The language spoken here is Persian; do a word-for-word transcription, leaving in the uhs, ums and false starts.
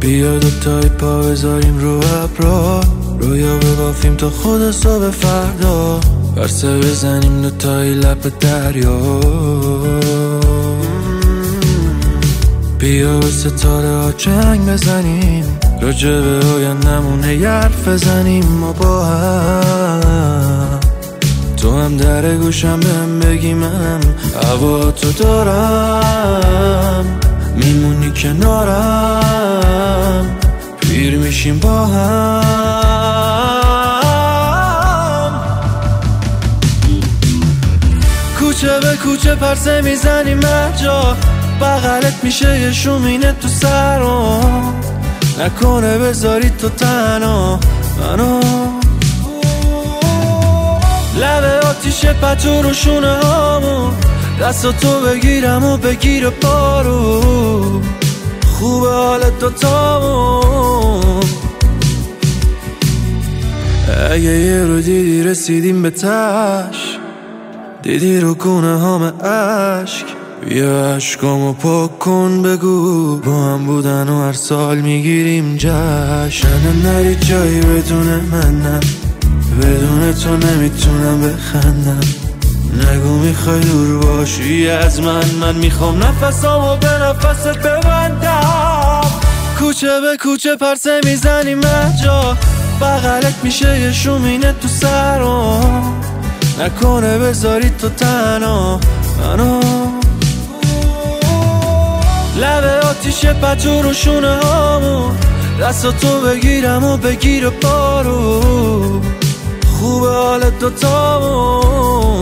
بیا دوتایی پا بذاریم رو ابرا، رویا ببافیم تا خود صبح فردا، برسه بزنیم دوتایی لب دریا. بیا به ستاره ها چنگ بزنیم، راجع به آیندمون یه حرف بزنیم ما با هم. تو هم در گوشم بهم بگی منم هوا تو دارم، میمونی کنارم، پیر میشیم با هم. کوچه به کوچه پرسه میزنیم هرجا، بغلت میشه یه شومینه تو سرم، نکنه بذاری تو تنها منو. لبه آتیشه پتو رو شونه هامون، دست تو بگیرم و بگیر پارو، خوبه حالت دوتامون. اگه یه رو دیدی رسیدیم به تش، دیدی رو گونه هام عشق، بیا عشقامو پاک کن بگو با هم بودن و هر سال میگیریم جشن. نری جایی بدون منم، بدون تو نمیتونم بخندم، نگو میخوای دور باشی از من، من میخوام نفسامو به نفست ببندم. کوچه به کوچه پرسه میزنیم هرجا، بغلت میشه یه شومینه تو سرم، نکنه بذاری تو تنها منو. لبه آتیشه پتو رو شونه هامون، دست تو بگیرم و بگیر پارو، خوبه حالت دوتامون.